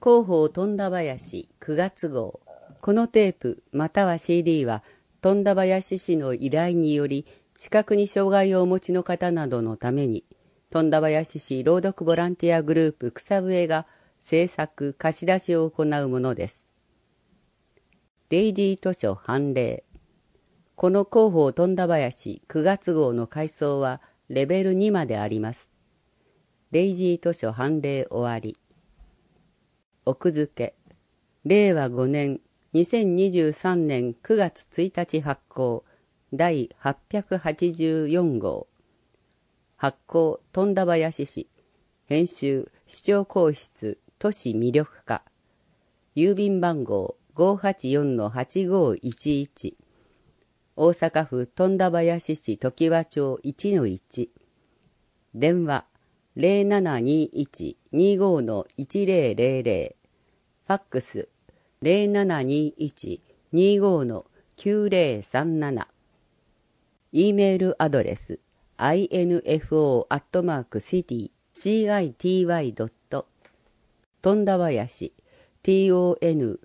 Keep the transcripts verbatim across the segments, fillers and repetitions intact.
広報富田林くがつ号。このテープまたは シーディー は富田林市の依頼により視覚に障害をお持ちの方などのために富田林市朗読ボランティアグループ草笛が制作貸し出しを行うものです。デイジー図書判例。この広報富田林くがつ号の改装はレベルにまであります。デイジー図書判例終わり。奥付け。れいわごねんにせんにじゅうさんねんくがつついたち発行だいはっぴゃくはちじゅうよん号。発行富田林市。編集市長公室都市魅力課。郵便番号 ごーはちよんのはちごーいちいち。大阪府富田林市常盤町 いちのいち。電話 ゼロななにいちにごのいちぜろぜろぜろ。ファックス ゼロななにいちにごのきゅうぜろさんなな。E メールアドレス アイエヌエフオー アットマーク シティ シーアイティーワイ ドット 富田林 トン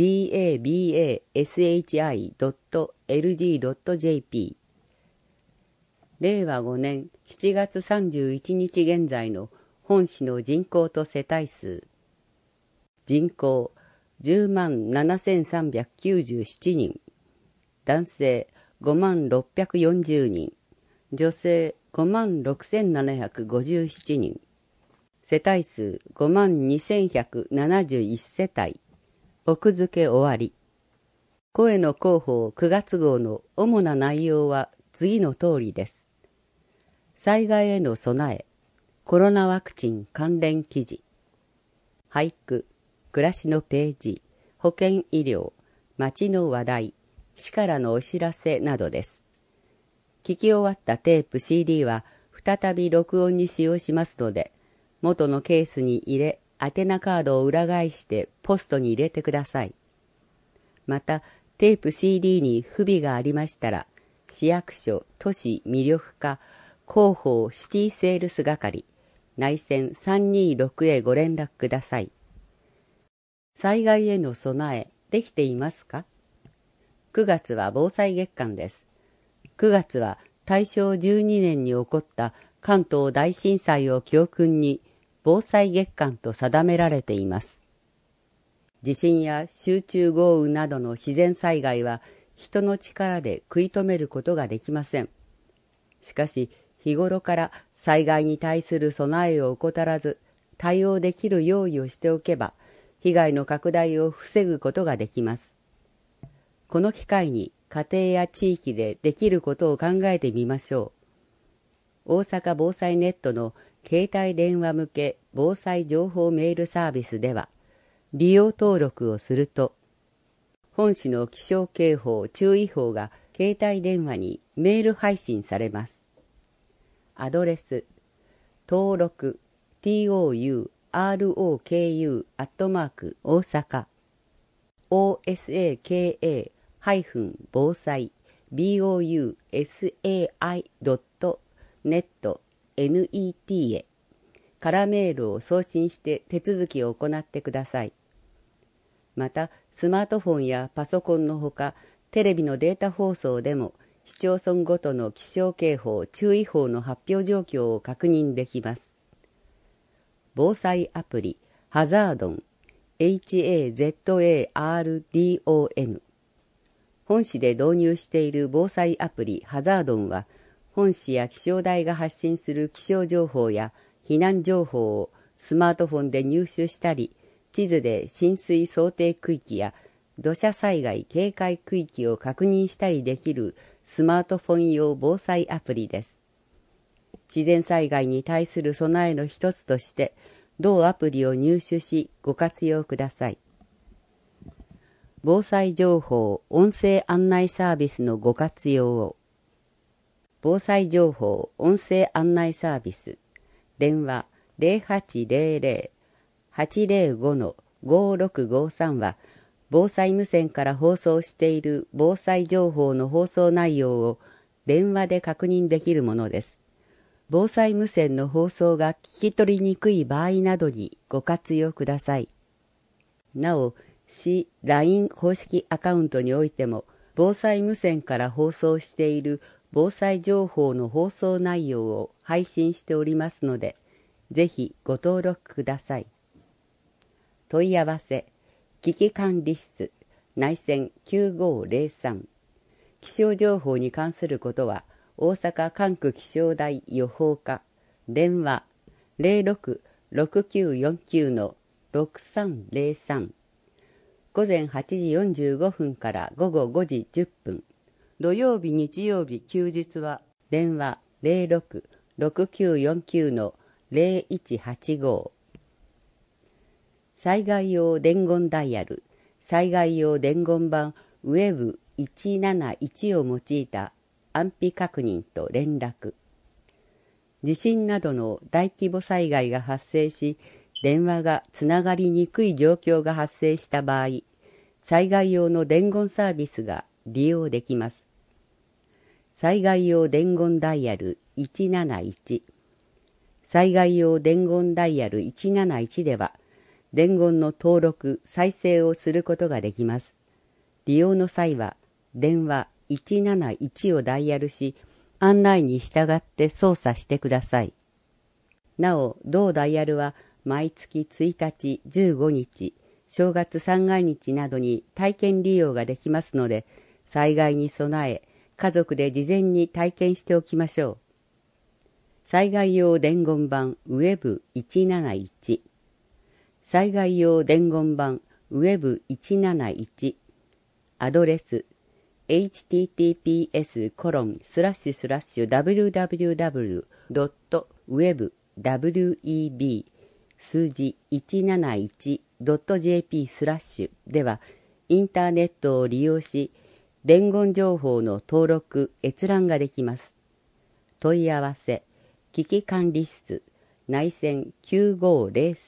ダバシ ドット エルジー ドット ジェーピー。 れいわごねんしちがつさんじゅういちにち現在の本市の人口と世帯数。人口じゅうまんななせんさんびゃくきゅうじゅうななにん。男性ごまんろっぴゃくよんじゅうにん。女性ごまんろくせんななひゃくごじゅうななにん。世帯数ごまんにせんひゃくななじゅういち世帯。奥付け終わり。声の広報くがつ号の主な内容は次の通りです。災害への備え、コロナワクチン関連記事、俳句、暮らしのページ、保健医療、街の話題、市からのお知らせなどです。聞き終わったテープ シーディー は再び録音に使用しますので、元のケースに入れ、宛名カードを裏返してポストに入れてください。また、テープ シーディー に不備がありましたら、市役所都市魅力課広報シティセールス係内線さんにーろくへご連絡ください。災害への備えできていますか？くがつは防災月間です。くがつは大正じゅうにねんに起こった関東大震災を教訓に防災月間と定められています。地震や集中豪雨などの自然災害は人の力で食い止めることができません。しかし日頃から災害に対する備えを怠らず対応できる用意をしておけば被害の拡大を防ぐことができます。この機会に家庭や地域でできることを考えてみましょう。大阪防災ネットの携帯電話向け防災情報メールサービスでは利用登録をすると本市の気象警報注意報が携帯電話にメール配信されます。アドレス登録 トロク アットマーク大阪 オーエスエーケーエー 防災 ボサイ ドットネット ネット へからメールを送信して手続きを行ってください。またスマートフォンやパソコンのほかテレビのデータ放送でも市町村ごとの気象警報注意報の発表状況を確認できます。防災アプリハザードン エイチエーゼットエーアールディーオーエヌ 本市で導入している防災アプリハザードンは本市や気象台が発信する気象情報や避難情報をスマートフォンで入手したり地図で浸水想定区域や土砂災害警戒区域を確認したりできるスマートフォン用防災アプリです。自然災害に対する備えの一つとして同アプリを入手しご活用ください。防災情報音声案内サービスのご活用を。防災情報音声案内サービス電話 ゼロはちゼロゼロ はちゼロごのごろくごさん は防災無線から放送している防災情報の放送内容を電話で確認できるものです。防災無線の放送が聞き取りにくい場合などにご活用ください。 なお、市 ライン 公式アカウントにおいても、防災無線から放送している防災情報の放送内容を配信しておりますので、ぜひご登録ください。問い合わせ、危機管理室、内線きゅうごーぜろさん。気象情報に関することは、大阪管区気象台予報課、電話 ゼロろく ろくきゅうよんきゅう のろくさんゼロさん。午前はちじよんじゅうごふんから午後ごじじゅっぷん。土曜日、日曜日、休日は電話 ゼロろく ろくきゅうよんきゅう のゼロいちはちご。災害用伝言ダイヤル、災害用伝言板ウェブいちなないちを用いた安否確認と連絡。地震などの大規模災害が発生し、電話がつながりにくい状況が発生した場合、災害用の伝言サービスが利用できます。災害用伝言ダイヤルいちなないち。災害用伝言ダイヤルいちなないちでは、伝言の登録・再生をすることができます。利用の際は、電話いちなないちをダイヤルし、案内に従って操作してください。なお、同ダイヤルは毎月ついたち、じゅうごにち、正月三が日などに体験利用ができますので、災害に備え、家族で事前に体験しておきましょう。災害用伝言板ウェブいちなないち。災害用伝言板ウェブいちなないち。アドレス エイチティーティーピーエスコロンスラッシュスラッシュダブリューダブリューダブリュードットウェブダブリューイービー数字いちなないちドットジェーピースラッシュではインターネットを利用し伝言情報の登録閲覧ができます。問い合わせ危機管理室内線きゅうごーぜろさん。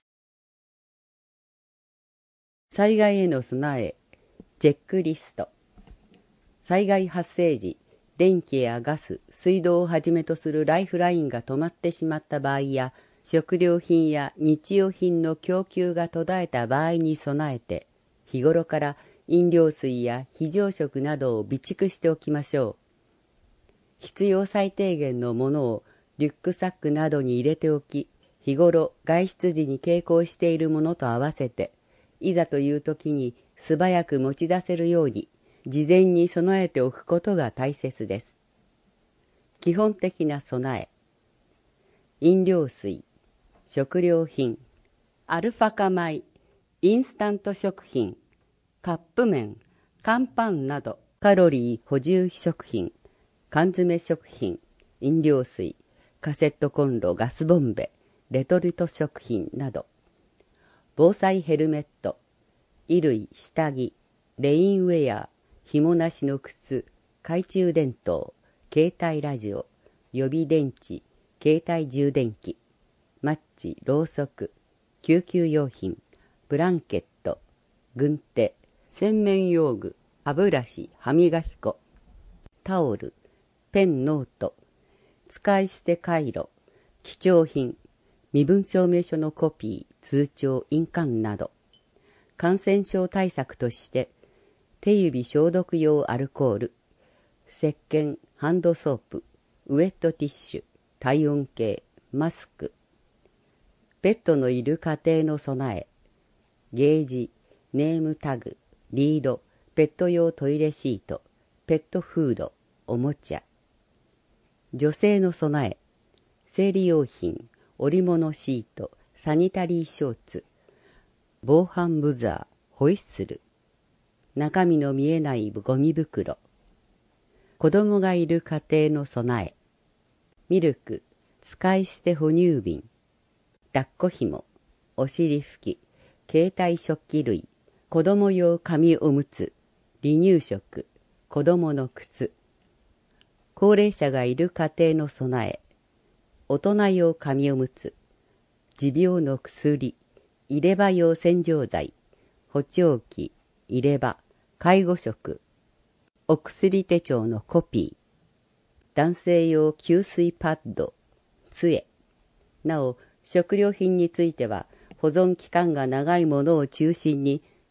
災害への備えチェックリスト。災害発生時、電気やガス、水道をはじめとするライフラインが止まってしまった場合や、食料品や日用品の供給が途絶えた場合に備えて、日頃から飲料水や非常食などを備蓄しておきましょう。必要最低限のものをリュックサックなどに入れておき、日頃外出時に携行しているものと合わせて、いざという時に素早く持ち出せるように、事前に備えておくことが大切です。基本的な備え。飲料水、食料品、アルファ化米、インスタント食品、カップ麺、乾パンなどカロリー補充食品、缶詰食品、飲料水、カセットコンロ、ガスボンベ、レトルト食品など、防災ヘルメット、衣類、下着、レインウェア、紐なしの靴、懐中電灯、携帯ラジオ、予備電池、携帯充電器、マッチ、ろうそく、救急用品、ブランケット、軍手、洗面用具、歯ブラシ、歯磨き粉、タオル、ペン、ノート、使い捨てカイロ、貴重品、身分証明書のコピー、通帳、印鑑など、感染症対策として、手指消毒用アルコール、石鹸、ハンドソープ、ウェットティッシュ、体温計、マスク、ペットのいる家庭の備え、ゲージ、ネームタグ、リード、ペット用トイレシート、ペットフード、おもちゃ。女性の備え、生理用品、織物シート、サニタリーショーツ、防犯ブザー、ホイッスル、中身の見えないゴミ袋。子供がいる家庭の備え。ミルク、使い捨て哺乳瓶、抱っこ紐、お尻拭き、携帯食器類、子供用紙おむつ、離乳食、子供の靴。高齢者がいる家庭の備え。大人用紙おむつ、持病の薬、入れ歯用洗浄剤、補聴器、入れ歯、介護食、お薬手帳のコピー、男性用吸水パッド、杖。なお、食料品については、保存期間が長いものを中心に、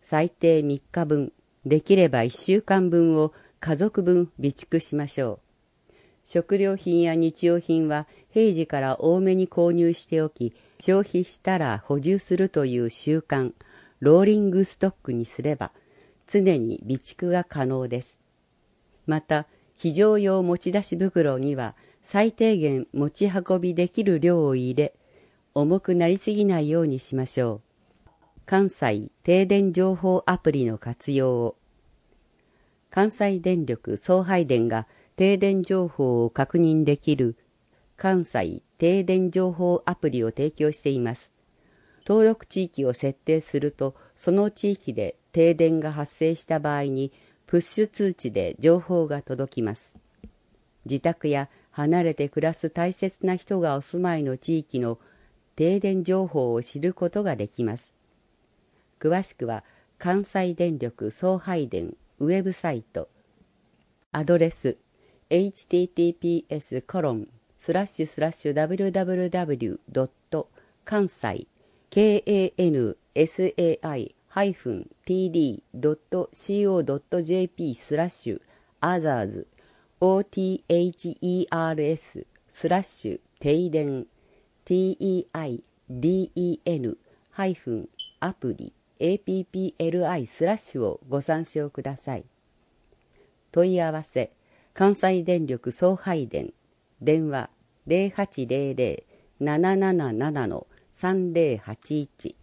最低みっかぶん、できればいっしゅうかんぶんを家族分備蓄しましょう。食料品や日用品は平時から多めに購入しておき、消費したら補充するという習慣、ローリングストックにすれば、常に備蓄が可能です。また、非常用持ち出し袋には最低限持ち運びできる量を入れ、重くなりすぎないようにしましょう。関西停電情報アプリの活用を。関西電力送配電が停電情報を確認できる関西停電情報アプリを提供しています。登録地域を設定すると、その地域で停電が発生した場合にプッシュ通知で情報が届きます。自宅や離れて暮らす大切な人がお住まいの地域の停電情報を知ることができます。詳しくは関西電力送配電ウェブサイト、アドレス エイチティーティーピーエスコロンスラッシュスラッシュダブリューダブリューダブリュードットカンサイ ケーエーエヌエスエーアイ ハイフン ティーディー ドット シーオー ドット ジェーピー スラッシュアザーズ オーティーエイチイーアールエス スラッシュ停電 ティーイーアイディーイーエヌ ハイフンアプリ エーピーピーエルアイ スラッシュをご参照ください。問い合わせ関西電力送配電電話 ゼロはちゼロゼロ ななななな のさんゼロはちいち。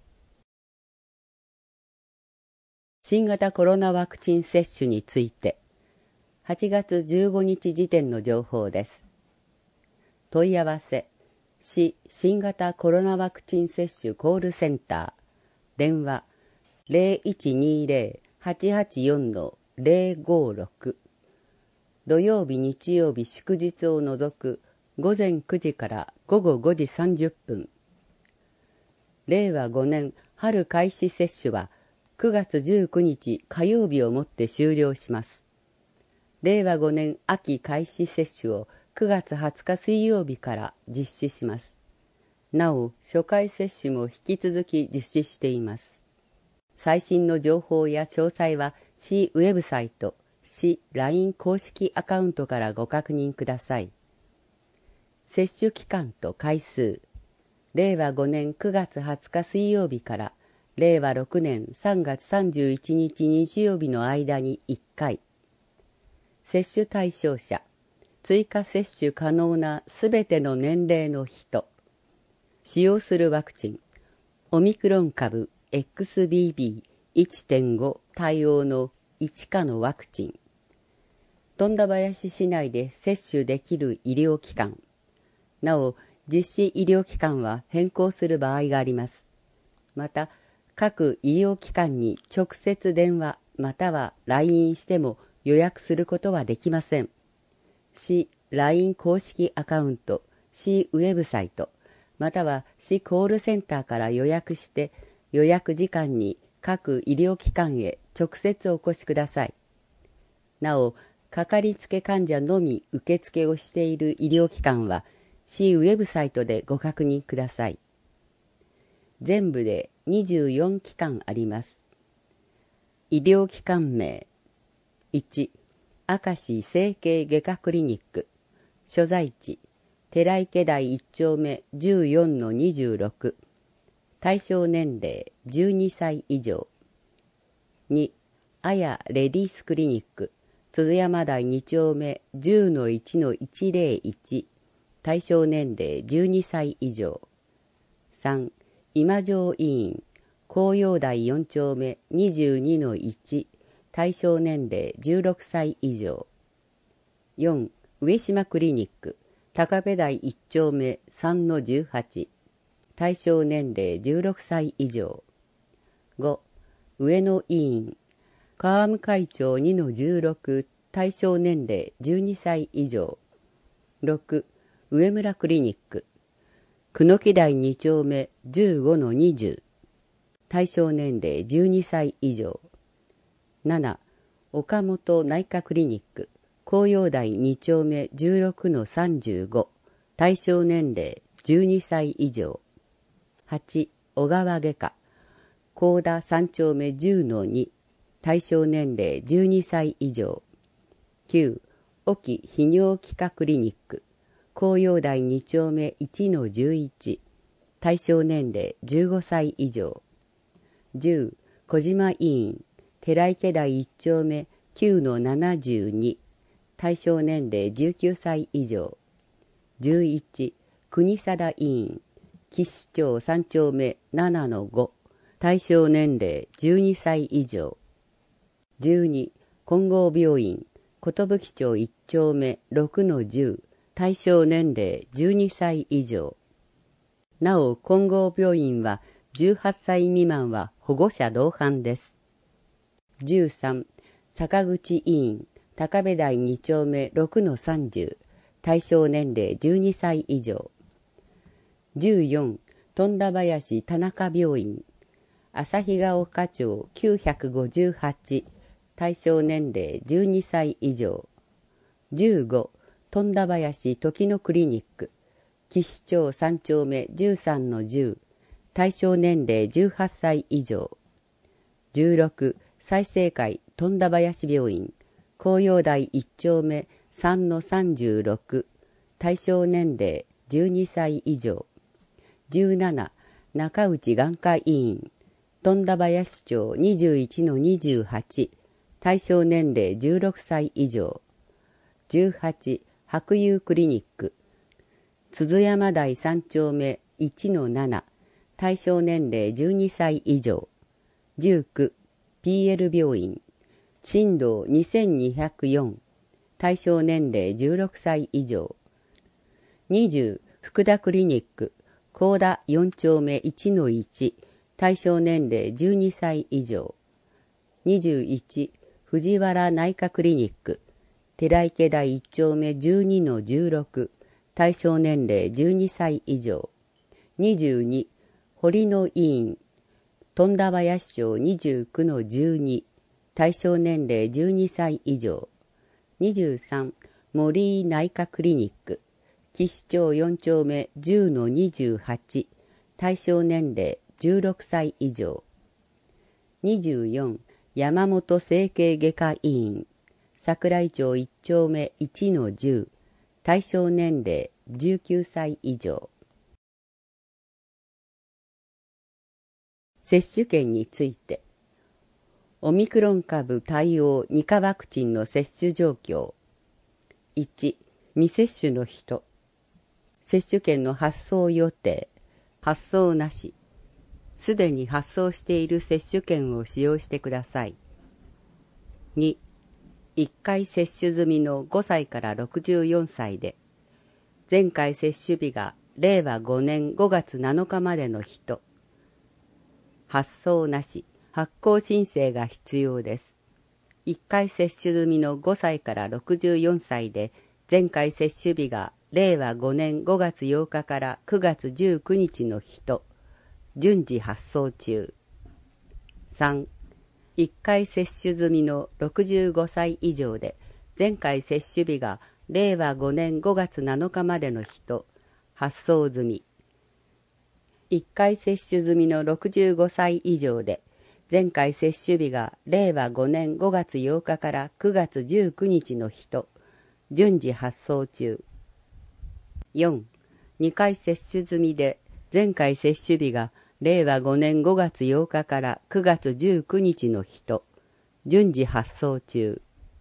新型コロナワクチン接種についてはちがつじゅうごにち時点の情報です。問い合わせ市新型コロナワクチン接種コールセンター電話 ゼロいちにゼロ はちはちよん のゼロごろく。土曜日日曜日祝日を除くごぜんくじからごごごじさんじゅっぷん。れいわごねん春開始接種はくがつじゅうくにち火曜日をもって終了します。れいわごねん秋開始接種をくがつはつか水曜日から実施します。なお、初回接種も引き続き実施しています。最新の情報や詳細は市ウェブサイト、市 ライン 公式アカウントからご確認ください。接種期間と回数、れいわごねんくがつはつか水曜日かられいわろくねんさんがつさんじゅういちにち日曜日の間にいっかい。接種対象者、追加接種可能なすべての年齢の人。使用するワクチン、オミクロン株 エックスビービーいってんご 対応のいち価のワクチン。富田林市内で接種できる医療機関。なお、実施医療機関は変更する場合があります。また、各医療機関に直接電話または ライン しても予約することはできません。市 ライン 公式アカウント、市ウェブサイト、または市コールセンターから予約して予約時間に各医療機関へ直接お越しください。なお、かかりつけ患者のみ受付をしている医療機関は市ウェブサイトでご確認ください。全部でにじゅうよん機関あります。医療機関名いち、明石整形外科クリニック。所在地寺池台いっ丁目 じゅうよんのにじゅうろく。対象年齢じゅうにさい以上。に、あやレディースクリニック。鈴山台に丁目 じゅうのいちのいちぜろいち。対象年齢じゅうにさい以上。さん、今城医院。紅葉台よん丁目 にじゅうにのいち。対象年齢じゅうろくさい以上。よん、上島クリニック。高部台いっ丁目 さんのじゅうはち。対象年齢じゅうろくさい以上。ご、上野医院。川向会長にのじゅうろく。対象年齢じゅうにさい以上。ろく、上村クリニック。久木台に丁目 じゅうごのにじゅう。対象年齢じゅうにさい以上。なな、岡本内科クリニック。紅葉台に丁目 じゅうろくのさんじゅうご。対象年齢じゅうにさい以上。はち、小川外科。 高田三丁目じゅうのに、対象年齢じゅうにさい以上。きゅう、沖泌尿器科クリニック、紅葉台に丁目いちのじゅういち、対象年齢じゅうごさい以上。じゅう、小島医院、寺池台いち丁目きゅうのななじゅうに、対象年齢じゅうきゅうさい以上。じゅういち、国定医院、岸町さん丁目ななのご、対象年齢じゅうにさい以上。じゅうに、金剛病院、寿町いち丁目ろくのじゅう、対象年齢じゅうにさい以上。なお、金剛病院はじゅうはっさい未満は保護者同伴です。じゅうさん、坂口医院、高部台に丁目ろくのさんじゅう、対象年齢じゅうにさい以上。じゅうよん、富田林田中病院、旭ヶ丘町きゅうひゃくごじゅうはち、対象年齢じゅうにさい以上。じゅうご、富田林時野クリニック、岸町さん丁目じゅうさんのじゅう、対象年齢じゅうはっさい以上。じゅうろく、済生会富田林病院、紅葉台いち丁目さんのさんじゅうろく、対象年齢じゅうにさい以上。じゅうなな、中内眼科医院、富田林町にじゅういちのにじゅうはち、対象年齢じゅうろくさい以上。じゅうはち、白友クリニック、鈴山台さん丁目いちのなな、対象年齢じゅうにさい以上。じゅうきゅう、ピーエル 病院、新道にせんにひゃくよん、対象年齢じゅうろくさい以上。にじゅう、福田クリニック、高田よん丁目いちのいち、対象年齢じゅうにさい以上。にじゅういち、藤原内科クリニック、寺池台いち丁目じゅうにのじゅうろく、対象年齢じゅうにさい以上。にじゅうに、堀野医院、富田林町にじゅうきゅうのじゅうに、対象年齢じゅうにさい以上。にじゅうさん、森井内科クリニック、岸町よん丁目じゅうのにじゅうはち、対象年齢じゅうろくさい以上。にじゅうよん、山本整形外科医院、桜井町いち丁目いちのじゅう、対象年齢じゅうきゅうさい以上。接種券について、オミクロン株対応に価ワクチンの接種状況。いち、未接種の人、接種券の発送予定、発送なし、すでに発送している接種券を使用してください。に、いっかい接種済みのごさいからろくじゅうよんさいで、前回接種日がれいわごねんごがつなのかまでの人、発送なし、発行申請が必要です。いっかい接種済みのごさいからろくじゅうよんさいで、前回接種日がれいわごねんごがつようかからくがつじゅうくにちの人、順次発送中。さん、いっかい接種済みのろくじゅうごさい以上で、前回接種日がれいわごねんごがつなのかまでの人、発送済み。いっかい接種済みのろくじゅうごさい以上で、前回接種日がれいわごねんごがつようかからくがつじゅうくにちの人、順次発送中。よん、にかい接種済みで、前回接種日がれいわごねんごがつようかからくがつじゅうくにちの人、順次発送中。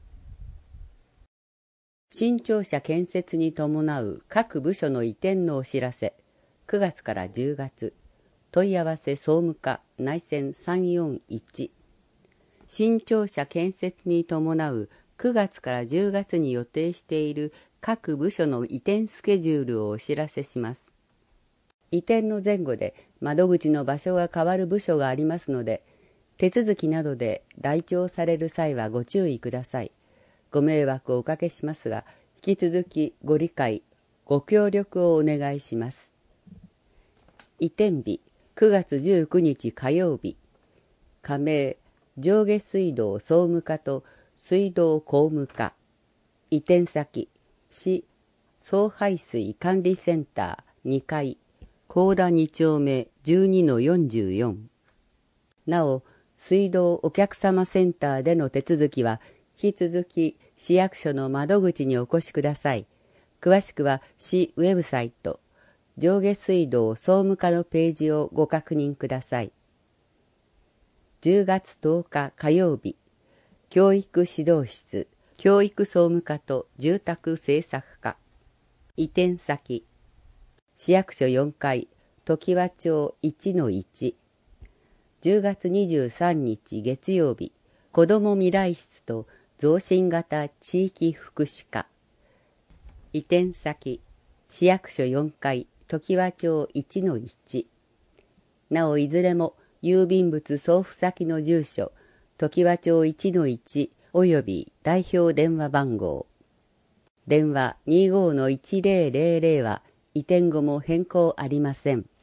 新庁舎建設に伴う各部署の移転のお知らせ。くがつからじゅうがつ、問い合わせ総務課内線さんよんいち。新庁舎建設に伴うくがつからじゅうがつに予定している各部署の移転スケジュールをお知らせします。移転の前後で窓口の場所が変わる部署がありますので、手続きなどで来庁される際はご注意ください。ご迷惑をおかけしますが、引き続きご理解、ご協力をお願いします。移転日、くがつじゅうくにち火曜日。加盟、上下水道総務課と水道工務課。移転先、市送排水管理センターにかい、高田に丁目じゅうにのよんじゅうよん。 なお、水道お客様センターでの手続きは、引き続き市役所の窓口にお越しください。詳しくは市ウェブサイト、上下水道総務課のページをご確認ください。じゅうがつとおか火曜日、教育指導室、教育総務課と住宅政策課。移転先、市役所よんかい、常盤町 いちのいち。じゅうがつにじゅうさんにち月曜日、子ども未来室と増進型地域福祉課。移転先、市役所よんかい、常盤町 いちのいち。なおいずれも郵便物送付先の住所、常盤町 いちのいち および代表電話番号。電話 にじゅうごのいちぜろぜろぜろ は移転後も変更ありません。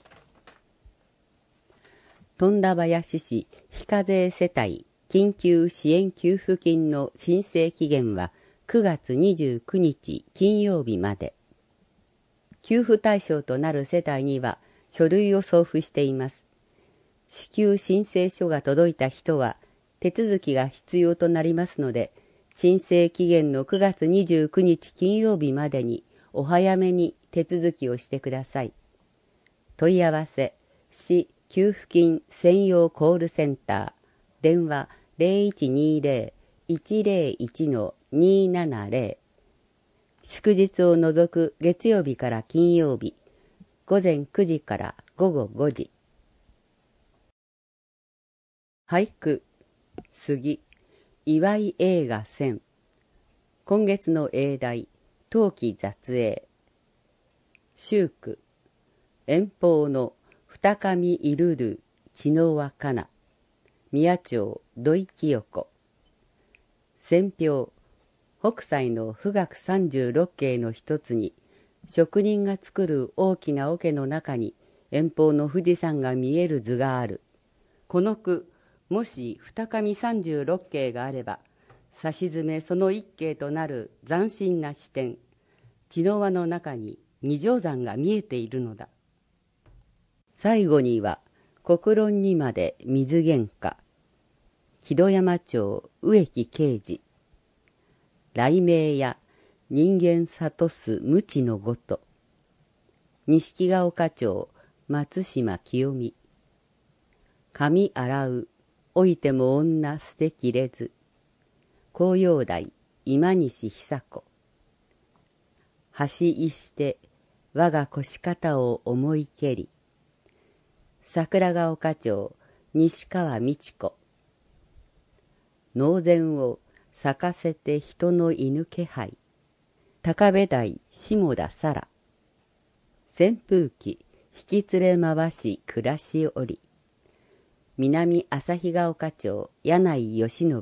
富田林市非課税世帯緊急支援給付金の申請期限はくがつにじゅうくにち金曜日まで。給付対象となる世帯には書類を送付しています。支給申請書が届いた人は手続きが必要となりますので、申請期限のくがつにじゅうくにち金曜日までにお早めに手続きをしてください。問い合わせ、市給付金専用コールセンター、電話 ゼロいちにゼロ いちゼロいち にーななゼロ。祝日を除く月曜日から金曜日、ごぜんくじからごごごじ。俳句、杉、祝い映画選。今月の英題、冬季雑詠。秋句、遠方の二上いるる血の輪かな。宮町土井清子。選評、北斎の富岳三十六景の一つに、職人が作る大きな桶の中に遠方の富士山が見える図がある。この句、もし二上三十六景があれば、さしずめその一景となる斬新な視点、血の輪の中に二条山が見えているのだ。最後には、国論にまで水喧嘩。木戸山町植木啓治。雷鳴や人間諭す無知のごと。錦ヶ丘町松島清美。髪洗う老いても女捨てきれず。紅葉台今西久子。橋いして我が腰肩を思いけり。桜ヶ丘町西川美智子。農前を咲かせて人の犬気配。高部台下田沙羅。扇風機引き連れ回し暮らしおり。南旭ヶ丘町柳井義信。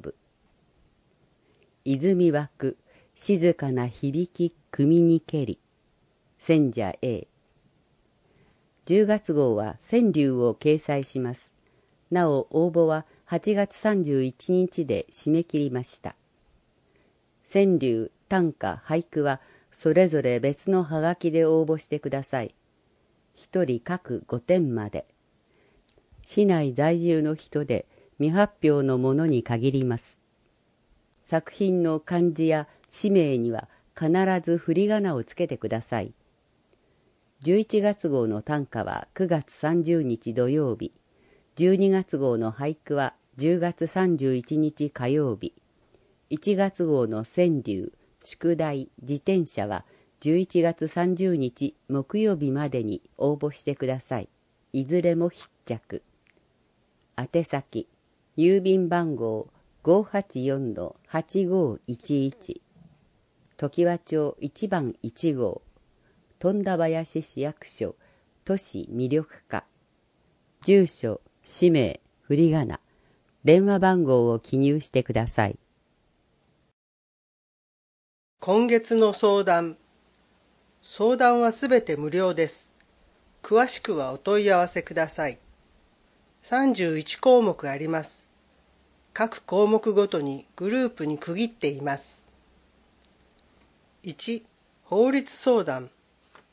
泉枠静かな響き組にけり。千社 A。じゅうがつ号は川柳を掲載します。なお応募ははちがつさんじゅういちにちで締め切りました。川柳、短歌、俳句はそれぞれ別のハガキで応募してください。一人各ごてんまで。市内在住の人で未発表のものに限ります。作品の漢字や氏名には必ず振り仮名をつけてください。じゅういちがつ号の短歌はくがつさんじゅうにち土曜日、じゅうにがつ号の俳句はじゅうがつさんじゅういちにち火曜日、いちがつ号の川柳、宿題、自転車はじゅういちがつさんじゅうにち木曜日までに応募してください。いずれも必着。宛先、郵便番号 ごーはちよんのはちごーいちいち、常盤町いちばんいちごう、富田林市役所都市魅力課。住所、氏名、振り仮名、電話番号を記入してください。 今月の相談。相談はすべて無料です。詳しくはお問い合わせください。さんじゅういちこうもくあります。各項目ごとにグループに区切っています。いち、法律相談。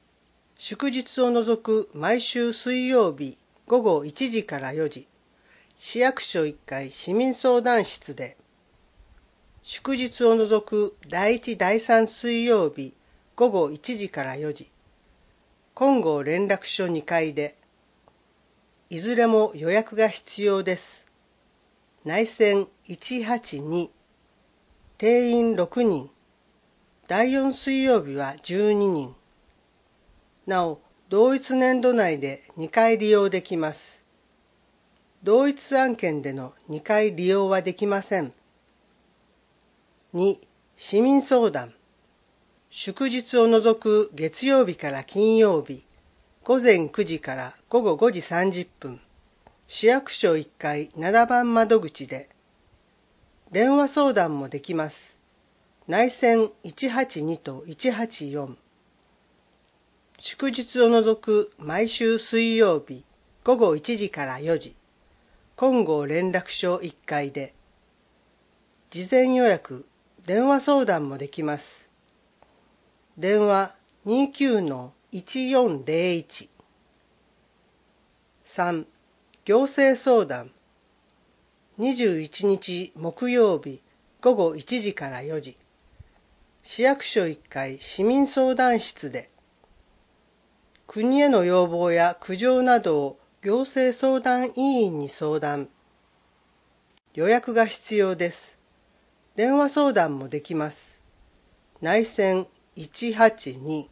祝日を除く毎週水曜日ごごいちじからよじ、 市役所いっかい市民相談室で、祝日を除くだいいちだいさん水曜日ごごいちじからよじ、金剛連絡所にかいで、いずれも予約が必要です。内線いちはちに、定員ろくにん、だいよん水曜日はじゅうににん。なお、同一年度内でにかい利用できます。同一案件でのにかい利用はできません。に、市民相談。祝日を除く月曜日から金曜日、ごぜんくじからごごごじさんじゅっぷん、市役所いっかいななばん窓口で、電話相談もできます。内線いちはちにといちはちよん。祝日を除く毎週水曜日ごごいちじからよじ、金剛連絡所いっかいで、事前予約、電話相談もできます。電話 にきゅうのいちよんぜろいち。さん、行政相談。にじゅういちにち木曜日ごごいちじからよじ、市役所いっかい市民相談室で、国への要望や苦情などを行政相談委員に相談。予約が必要です。電話相談もできます。内線いちはちに。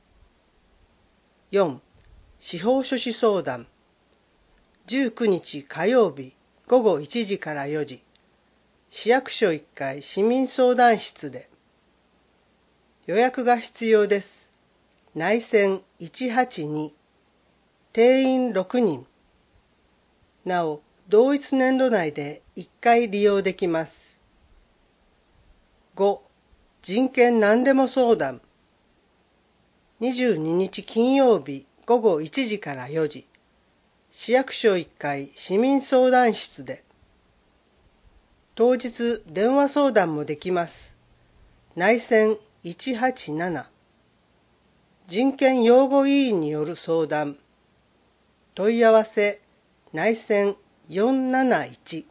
よん、司法書士相談。じゅうくにち火曜日ごごいちじからよじ、市役所いっかい市民相談室で。予約が必要です。内線いちはちに。定員ろくにん。なお、同一年度内でいっかい利用できます。ご、人権何でも相談。にじゅうににち金曜日ごごいちじからよじ、市役所いっかい市民相談室で。当日電話相談もできます。内線いちはちなな。人権擁護委員による相談。問い合わせ内線よんなないち。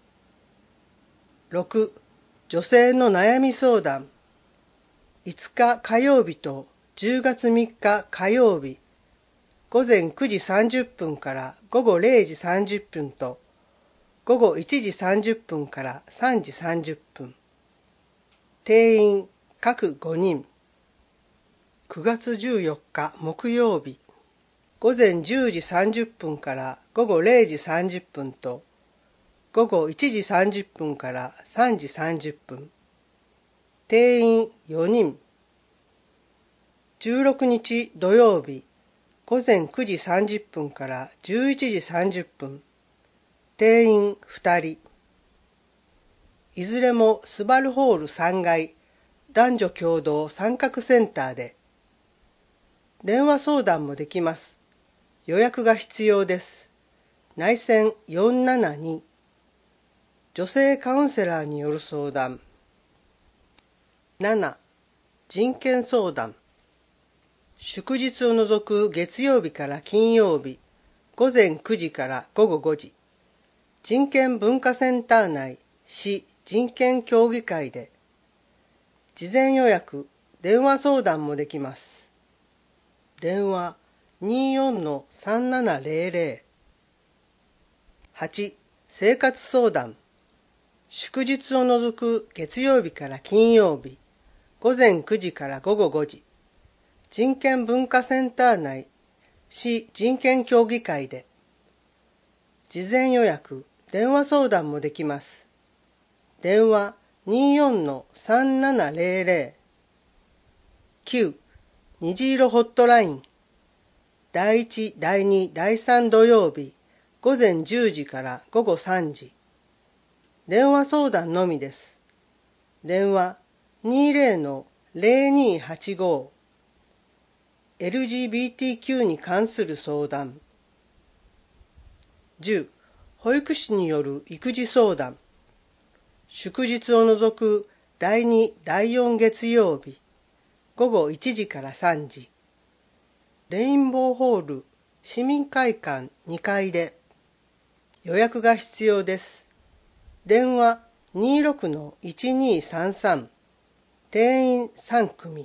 ろく、女性の悩み相談。いつか火曜日とじゅうがつみっか火曜日、ごぜんくじさんじゅっぷんからごごれいじさんじゅっぷんと、ごごいちじさんじゅっぷんからさんじさんじゅっぷん。定員各ごにん。くがつじゅうよっか木曜日、ごぜんじゅうじさんじゅっぷんからごごれいじさんじゅっぷんと、ごごいちじさんじゅっぷんからさんじさんじゅっぷん。定員よにん。じゅうろくにち土曜日、ごぜんくじさんじゅっぷんからじゅういちじさんじゅっぷん。定員ふたり。いずれもスバルホールさんがい男女共同参画センターで。電話相談もできます。予約が必要です。内線よんななに。女性カウンセラーによる相談。なな、人権相談。祝日を除く月曜日から金曜日、ごぜんくじからごごごじ、人権文化センター内市人権協議会で、事前予約、電話相談もできます。電話にじゅうよんのさんななぜろぜろ。はち、生活相談。祝日を除く月曜日から金曜日、ごぜんくじからごごごじ、人権文化センター内市人権協議会で。事前予約、電話相談もできます。電話にじゅうよんのさんななぜろぜろ。きゅう、虹色ホットライン。だいいち、だいに、だいさん土曜日、ごぜんじゅうじからごごさんじ。電話相談のみです。電話にじゅうのぜろにはちご。エルジービーティーキュー に関する相談。じゅう、保育士による育児相談。祝日を除くだいに、だいよん月曜日、ごごいちじからさんじ。レインボーホール市民会館にかいで。 予約が必要です。電話 にじゅうろくのいちにーさんさん 定員さん組。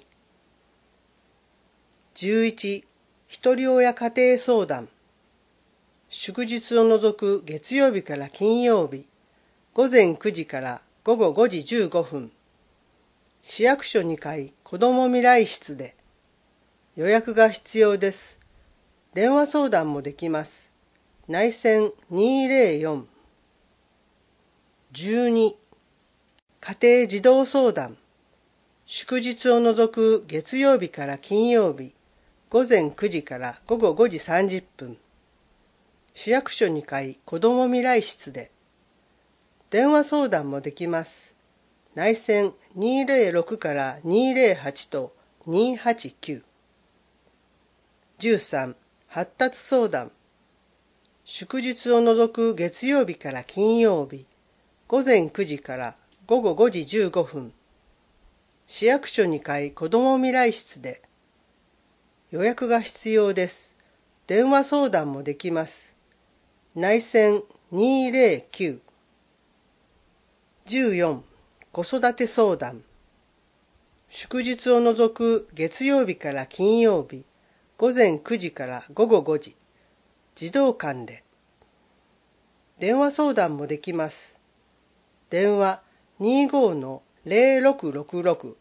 じゅういちひとり親家庭相談。祝日を除く月曜日から金曜日、午前くじから午後ごじじゅうごふん。市役所にかい子ども未来室で。予約が必要です。電話相談もできます。内線にーぜろよん。じゅうに家庭児童相談。祝日を除く月曜日から金曜日、午前くじから午後ごじさんじゅっぷん。市役所にかい子ども未来室で。電話相談もできます。内線にーぜろろくからにーぜろはちとにーはちきゅう。じゅうさん発達相談。祝日を除く月曜日から金曜日、午前くじから午後ごじじゅうごふん。市役所にかい子ども未来室で。予約が必要です。電話相談もできます。内線にーぜろきゅう。じゅうよん子育て相談。祝日を除く月曜日から金曜日、午前くじから午後ごじ。児童館で。電話相談もできます。電話 にじゅうごのぜろろくろくろく。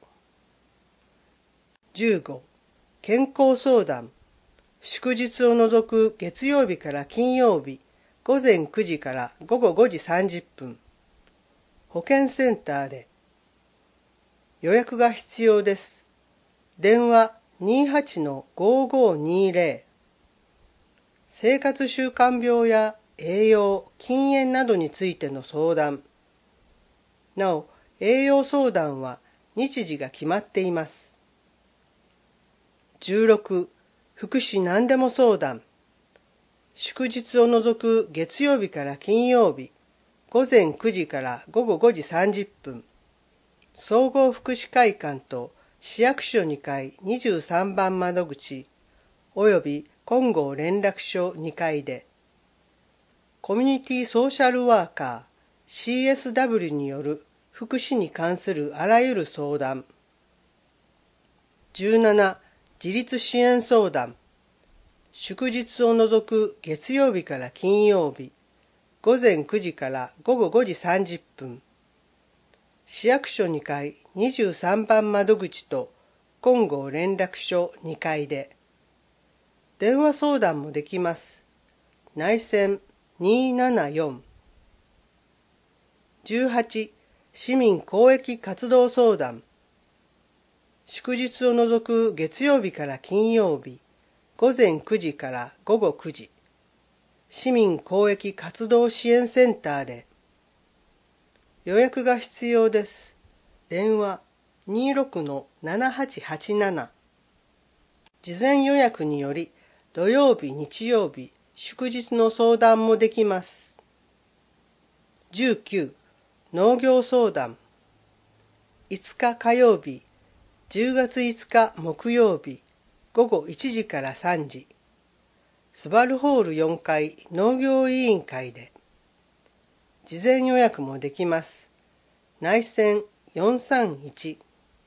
じゅうご健康相談。祝日を除く月曜日から金曜日、午前くじから午後ごじさんじゅっぷん。保健センターで。予約が必要です。電話 にじゅうはちのごごにぜろ。生活習慣病や栄養、禁煙などについての相談。なお、栄養相談は日時が決まっています。じゅうろく福祉何でも相談。祝日を除く月曜日から金曜日、午前くじから午後ごじさんじゅっぷん。総合福祉会館と市役所にかいにじゅうさんばん窓口、および金剛連絡所にかいで。コミュニティソーシャルワーカー シーエスダブリュー による福祉に関するあらゆる相談。じゅうなな自立支援相談。祝日を除く月曜日から金曜日、午前くじから午後ごじさんじゅっぷん。市役所にかいにじゅうさんばん窓口と金剛連絡所にかいで。電話相談もできます。内線にーななよん。じゅうはち市民公益活動相談。祝日を除く月曜日から金曜日、午前くじから午後くじ。市民公益活動支援センターで。予約が必要です。電話 にじゅうろくのななはちはちなな。事前予約により土曜日、日曜日、祝日の相談もできます。じゅうきゅう農業相談。いつか火曜日、じゅうがついつか木曜日、午後いちじからさんじ。スバルホールよんかい農業委員会で。事前予約もできます。内線よんさんいち。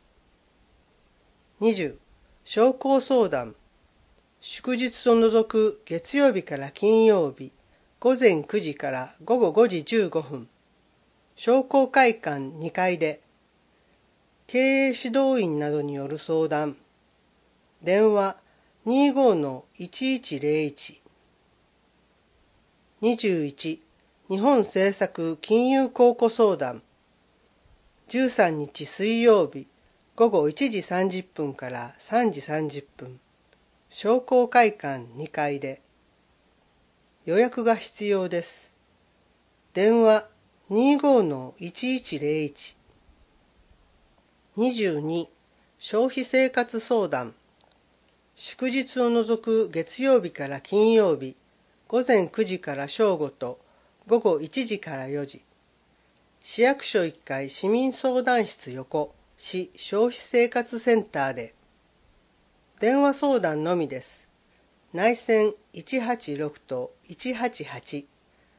にじゅう商工相談。祝日を除く月曜日から金曜日、午前くじから午後ごじじゅうごふん。商工会館にかいで。経営指導員などによる相談。電話 にじゅうごのいちいちぜろいち。にじゅういち日本政策金融公庫相談。じゅうさんにち水曜日、午後いちじさんじゅっぷんからさんじさんじゅっぷん。商工会館にかいで。予約が必要です。電話 にじゅうごのいちいちぜろいち。にじゅうに消費生活相談。祝日を除く月曜日から金曜日、午前くじから正午と午後いちじからよじ。市役所いっかい市民相談室横市消費生活センターで。電話相談のみです。内線いちはちろくといちはちはち。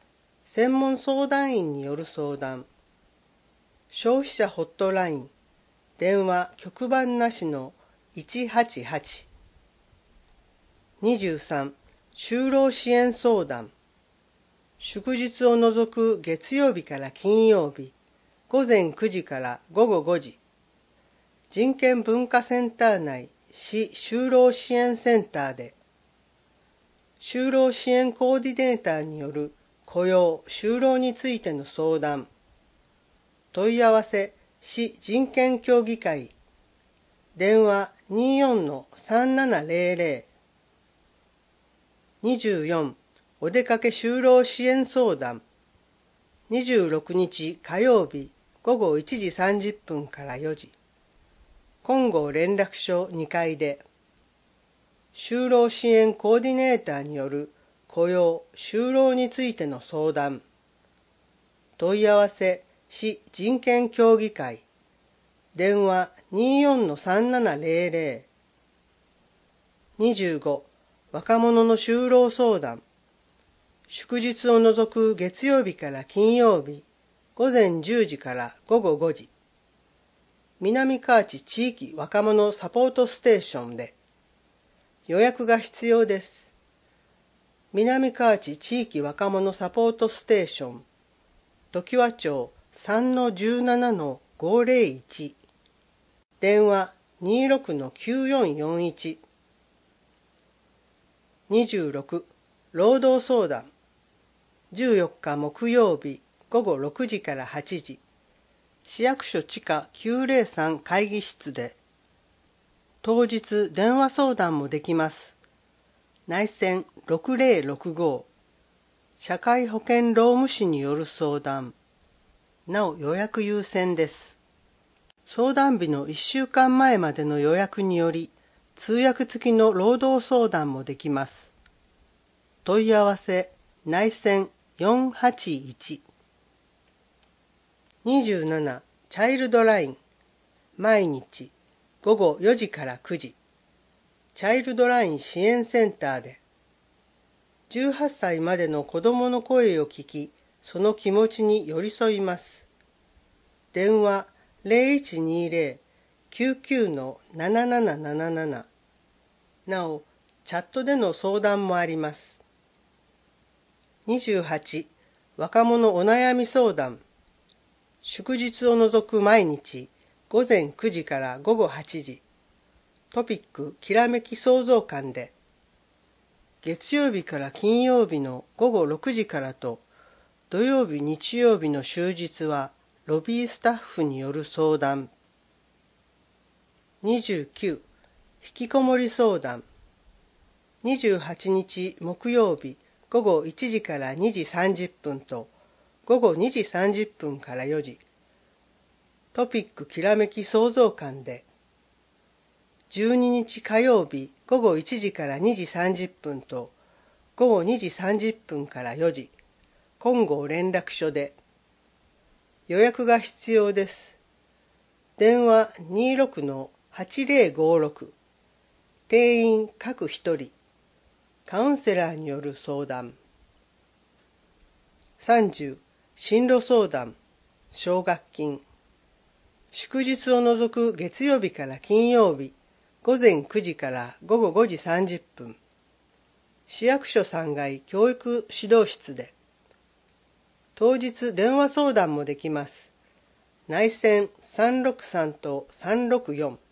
専門相談員による相談。消費者ホットライン、電話局番なしのいちはちはち。にじゅうさん、就労支援相談。祝日を除く月曜日から金曜日、ごぜんくじからごごごじ。人権文化センター内市就労支援センターで、就労支援コーディネーターによる雇用・就労についての相談。問い合わせ市人権協議会。電話 にじゅうよんのさんななぜろぜろ。にじゅうよん、お出かけ就労支援相談。にじゅうろくにち火曜日ごごいちじさんじゅっぷんからよじ。金剛連絡所にかいで、就労支援コーディネーターによる雇用・就労についての相談。問い合わせ市人権協議会。電話 にじゅうよんのさんななぜろぜろ。にじゅうご、若者の就労相談。祝日を除く月曜日から金曜日、ごぜんじゅうじからごごごじ。南河内地域若者サポートステーションで、予約が必要です。南河内地域若者サポートステーション、常盤町 さんのじゅうななのごぜろいち。電話 にじゅうろくのきゅうよんよんいち。にじゅうろく、労働相談。じゅうよっか木曜日ごごろくじからはちじ。市役所地下きゅうぜろさん会議室で。当日電話相談もできます。内線ろくぜろろくご。社会保険労務士による相談。なお予約優先です。相談日のいっしゅうかんまえまでの予約により、通訳付きの労働相談もできます。問い合わせ内線よんはちいち。にじゅうなな、チャイルドライン。毎日ごごよじからくじ。チャイルドライン支援センターで、じゅうはっさいまでの子どもの声を聞き、その気持ちに寄り添います。電話 ゼロいちにゼロ きゅうきゅうのなななななななな。なお、チャットでの相談もあります。にじゅうはち、若者お悩み相談。祝日を除く毎日、ごぜんくじからごごはちじ。トピックきらめき創造館で、月曜日から金曜日のごごろくじからと、土曜日日曜日の終日はロビースタッフによる相談。にじゅうきゅう、引きこもり相談。にじゅうはちにち木曜日ごごいちじからにじさんじゅっぷんとごごにじさんじゅっぷんからよじ。トピックきらめき創造館で、じゅうににち火曜日ごごいちじからにじさんじゅっぷんとごごにじさんじゅっぷんからよじ。金剛連絡所で、予約が必要です。電話 にじゅうろくのはちぜろごろく。定員各一人。カウンセラーによる相談。さんじゅう、進路相談。奨学金。祝日を除く月曜日から金曜日、ごぜんくじからごごごじさんじゅっぷん。市役所さんがい教育指導室で。当日電話相談もできます。内線さんろくさんとさんろくよん。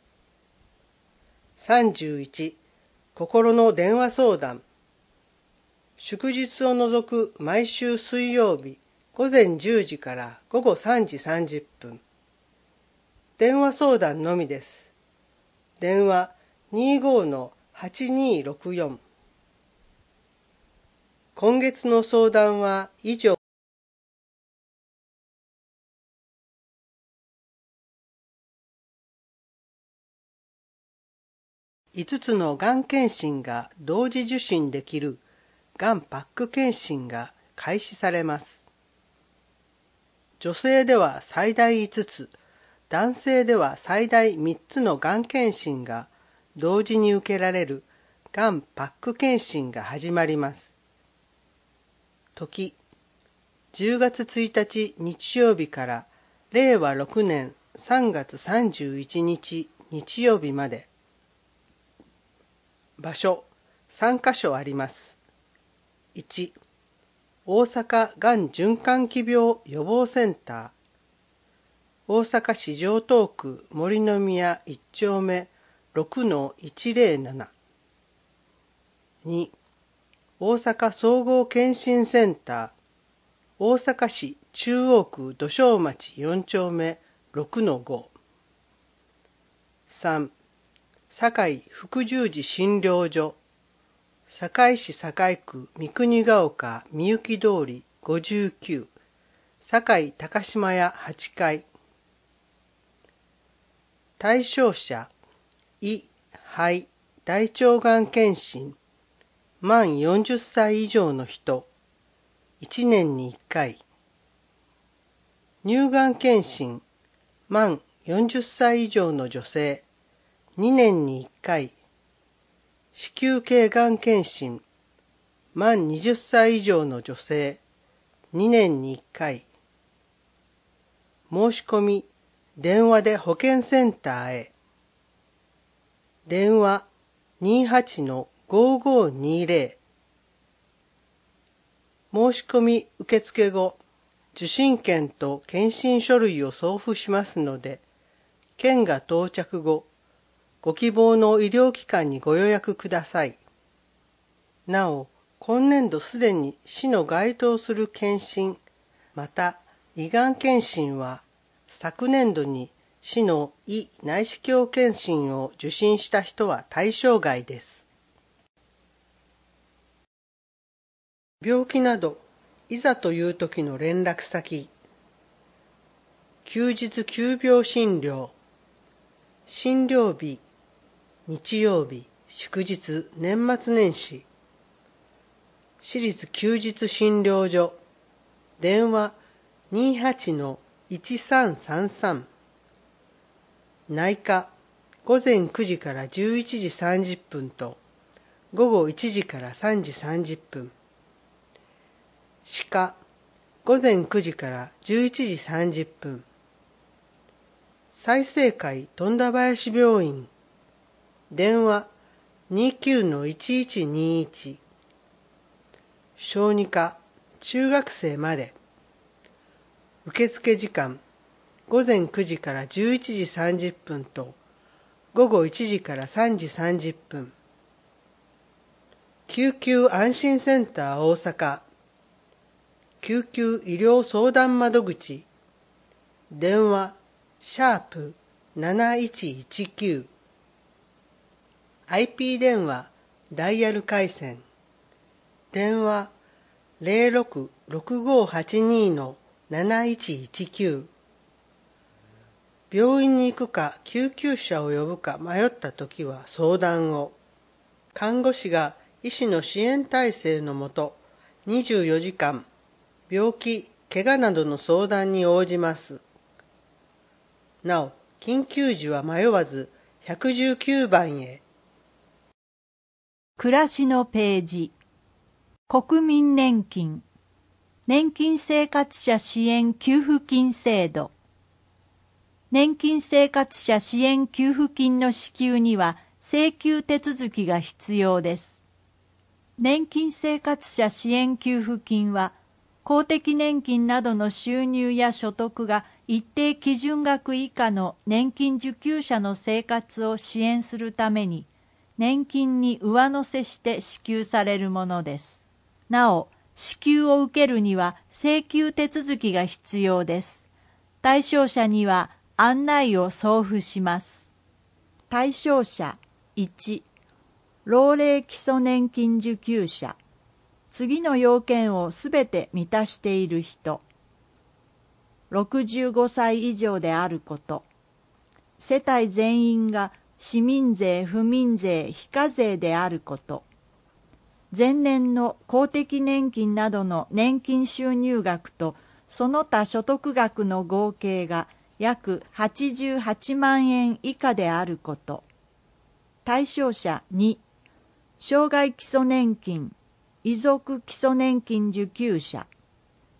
さんじゅういち、心の電話相談。祝日を除く毎週水曜日、ごぜんじゅうじからごごさんじさんじゅっぷん。電話相談のみです。電話 にじゅうごのはちにろくよん。今月の相談は以上。いつつのがん検診が同時受診できるがんパック検診が開始されます。女性では最大いつつ、男性では最大みっつのがん検診が同時に受けられるがんパック検診が始まります。時、 じゅうがつついたち日曜日かられいわろくねんさんがつさんじゅういちにち日曜日まで。場所さんかしょあります。いち、大阪がん循環器病予防センター、大阪市城東区森の宮いっちょうめ ろくのいちぜろなな。に、大阪総合健診センター、大阪市中央区土庄町よんちょうめ ろくのご。さん、堺福十字診療所、堺市堺区三国ヶ丘みゆき通りごじゅうきゅう、堺高島屋はちかい。対象者、胃、肺、大腸がん検診、満よんじゅっさい以上の人、いちねんにいっかい。乳がん検診、満よんじゅっさい以上の女性、にねんにいっかい。子宮頸がん検診、満にじゅっさい以上の女性、にねんにいっかい。申し込み、電話で保健センターへ。電話 にーはちのごーごーにーぜろ。申し込み受付後、受診券と検診書類を送付しますので、券が到着後、ご希望の医療機関にご予約ください。なお、今年度すでに市の該当する検診、また胃がん検診は、昨年度に市の胃内視鏡検診を受診した人は対象外です。病気など、いざという時の連絡先。休日急病診療。診療日、日曜日、祝日、年末年始。私立休日診療所。電話 にーはちのいちさんさんさん。内科、ごぜんくじからじゅういちじさんじゅっぷんと、ごごいちじからさんじさんじゅっぷん。歯科、ごぜんくじからじゅういちじさんじゅっぷん。済生会富田林病院。電話 にーきゅうのいちいちにいち。小児科、中学生まで。受付時間、ごぜんくじからじゅういちじさんじゅっぷんと、ごごいちじからさんじさんじゅっぷん。救急安心センター大阪。救急医療相談窓口。電話、シャープなないちいちきゅう。アイピー 電話、ダイヤル回線。電話、ぜろろくろくごはちにのなないちいちきゅう。病院に行くか救急車を呼ぶか迷ったときは相談を。看護師が医師の支援体制のもと、にじゅうよじかん、病気、怪我などの相談に応じます。なお、緊急時は迷わずいちいちきゅうばんへ。 暮らしのページ。国民年金。年金生活者支援給付金制度。年金生活者支援給付金の支給には請求手続きが必要です。年金生活者支援給付金は、公的年金などの収入や所得が一定基準額以下の年金受給者の生活を支援するために、年金に上乗せして支給されるものです。なお、支給を受けるには請求手続きが必要です。対象者には案内を送付します。対象者いち、老齢基礎年金受給者。次の要件をすべて満たしている人。ろくじゅうごさい以上であること。世帯全員が市民税、府民税、非課税であること。前年の公的年金などの年金収入額とその他所得額の合計が約はちじゅうはちまんえん以下であること。対象者に、障害基礎年金、遺族基礎年金受給者。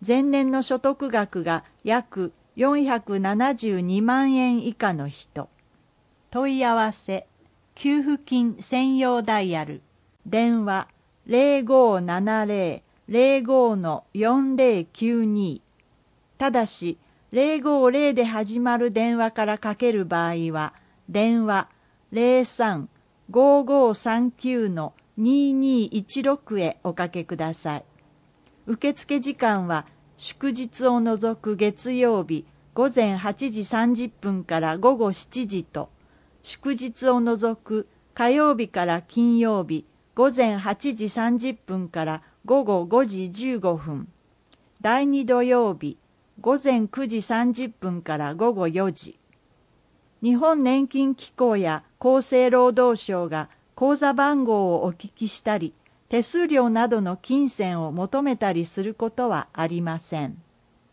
前年の所得額が約よんひゃくななじゅうにまんえん以下の人。問い合わせ、給付金専用ダイヤル、電話 ゼロごーななゼロ ゼロご のよんゼロきゅうに。ただし、ゼロごゼロで始まる電話からかける場合は、電話 ゼロさん ごーごーさんきゅう のにーにーいちろくへおかけください。受付時間は祝日を除く月曜日午前はちじさんじゅっぷんから午後しちじと、祝日を除く火曜日から金曜日午前はちじさんじゅっぷんから午後ごじじゅうごふん、だいに土曜日午前くじさんじゅっぷんから午後よじ。日本年金機構や厚生労働省が口座番号をお聞きしたり、手数料などの金銭を求めたりすることはありません。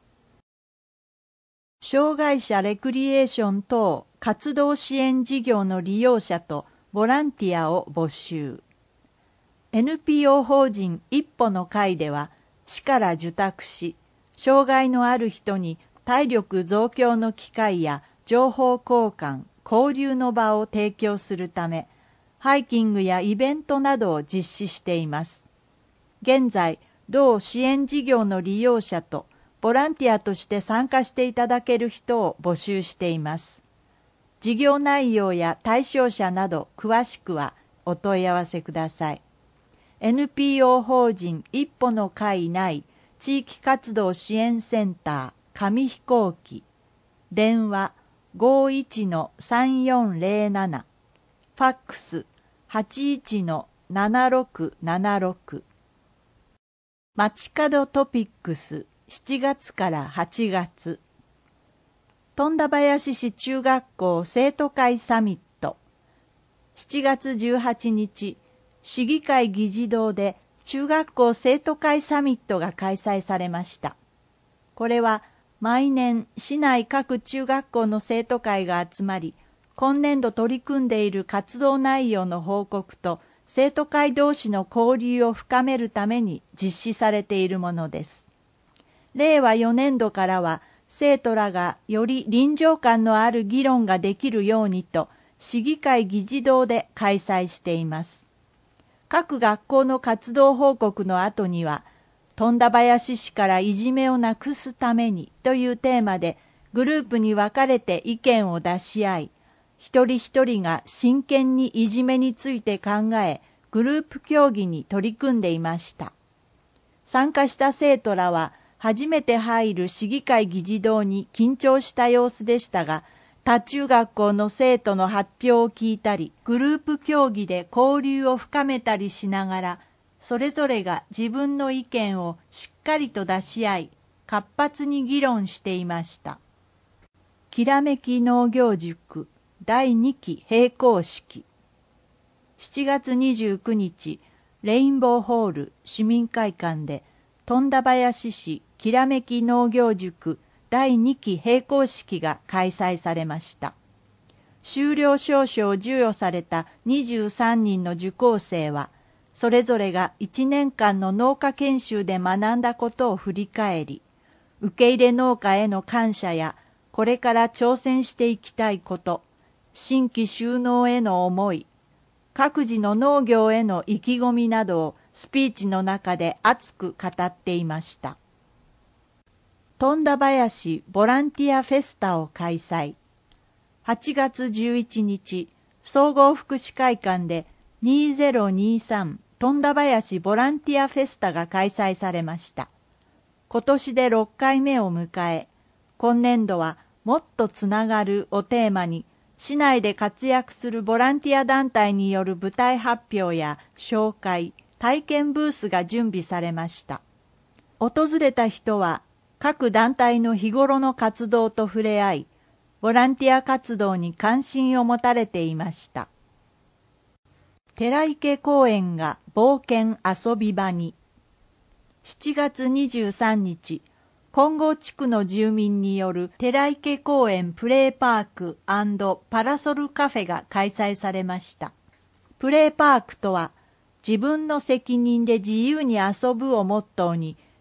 障害者レクリエーション等活動支援事業の利用者とボランティアを募集。エヌピーオー 法人一歩の会では、市から受託し、障害のある人に体力増強の機会や情報交換、交流の場を提供するため、ハイキングやイベントなどを実施しています。現在、同支援事業の利用者とボランティアとして参加していただける人を募集しています。事業内容や対象者など詳しくはお問い合わせください。エヌピーオー 法人一歩の会内地域活動支援センター紙飛行機、電話 ごーいちのさんよんゼロなな、ファックス はちいちのななろくななろく。街角トピックスしちがつからはちがつ。富田林市中学校生徒会サミット。しちがつじゅうはちにち、市議会議事堂で中学校生徒会サミットが開催されました。これは毎年市内各中学校の生徒会が集まり、今年度取り組んでいる活動内容の報告と生徒会同士の交流を深めるために実施されているものです。れいわよねんどからは生徒らがより臨場感のある議論ができるようにと市議会議事堂で開催しています。各学校の活動報告の後には、富田林市からいじめをなくすためにというテーマでグループに分かれて意見を出し合い、一人一人が真剣にいじめについて考え、グループ協議に取り組んでいました。参加した生徒らは、初めて入る市議会議事堂に緊張した様子でしたが、他中学校の生徒の発表を聞いたり、グループ協議で交流を深めたりしながら、それぞれが自分の意見をしっかりと出し合い、活発に議論していました。きらめき農業塾だいにき閉校式。しちがつにじゅうくにち、レインボーホール市民会館で、富田林市きらめき農業塾だいにき閉校式が開催されました。修了証書を授与されたにじゅうさんにんの受講生は、それぞれがいちねんかんの農家研修で学んだことを振り返り、受け入れ農家への感謝や、これから挑戦していきたいこと、新規就農への思い、各自の農業への意気込みなどをスピーチの中で熱く語っていました。富田林ボランティアフェスタを開催。はちがつじゅういちにち、総合福祉会館でにせんにじゅうさん富田林ボランティアフェスタが開催されました。今年でろっかいめを迎え、今年度はもっとつながるをテーマに、市内で活躍するボランティア団体による舞台発表や紹介、体験ブースが準備されました。訪れた人は各団体の日頃の活動と触れ合い、ボランティア活動に関心を持たれていました。寺池公園が冒険遊び場に。しちがつにじゅうさんにち、金剛地区の住民による寺池公園プレーパーク&パラソルカフェが開催されました。プレーパークとは、自分の責任で自由に遊ぶをモットーに、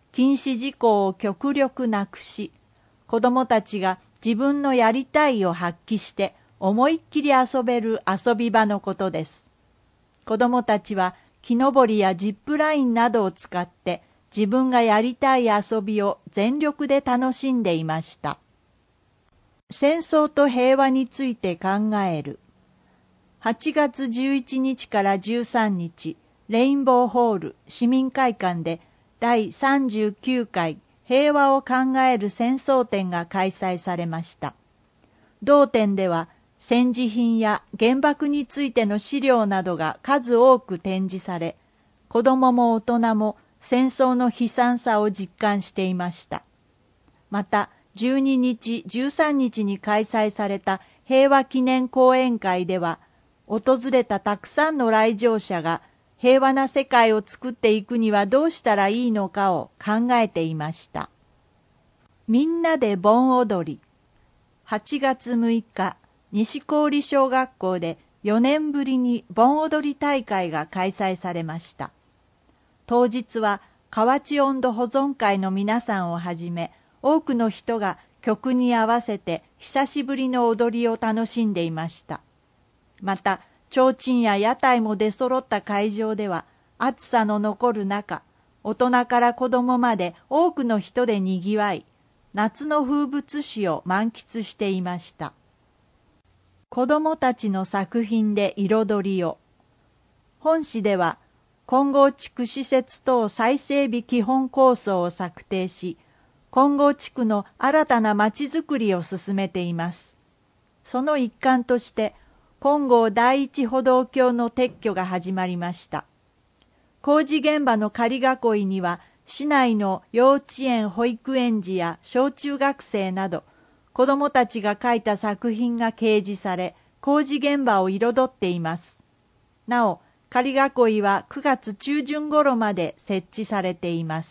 禁止事項を極力なくし、子供たちが自分のやりたいを発揮して思いっきり遊べる遊び場のことです。子供たちは木登りやジップラインなどを使って自分がやりたい遊びを全力で楽しんでいました。戦争と平和について考える。はちがつじゅういちにちからじゅうさんにち、レインボーホール市民会館でだいさんじゅうきゅうかい平和を考える戦争展が開催されました。同展では戦時品や原爆についての資料などが数多く展示され、子どもも大人も戦争の悲惨さを実感していました。またじゅうににち、じゅうさんにちに開催された平和記念講演会では、訪れたたくさんの来場者が平和な世界を作っていくにはどうしたらいいのかを考えていました。みんなで盆踊り。はちがつむいか、西郡小学校でよねんぶりに盆踊り大会が開催されました。当日は河内音頭保存会の皆さんをはじめ、多くの人が曲に合わせて久しぶりの踊りを楽しんでいました。また、提灯や屋台も出揃った会場では、暑さの残る中、大人から子供まで多くの人でにぎわい、夏の風物詩を満喫していました。子供たちの作品で彩りを。本市では、金剛地区施設等再整備基本構想を策定し、金剛地区の新たなまちづくりを進めています。その一環として、金剛第一歩道橋の撤去が始まりました。工事現場の仮囲いには、市内の幼稚園保育園児や小中学生など、子どもたちが描いた作品が掲示され、工事現場を彩っています。なお、仮囲いはくがつちゅうじゅん頃まで設置されています。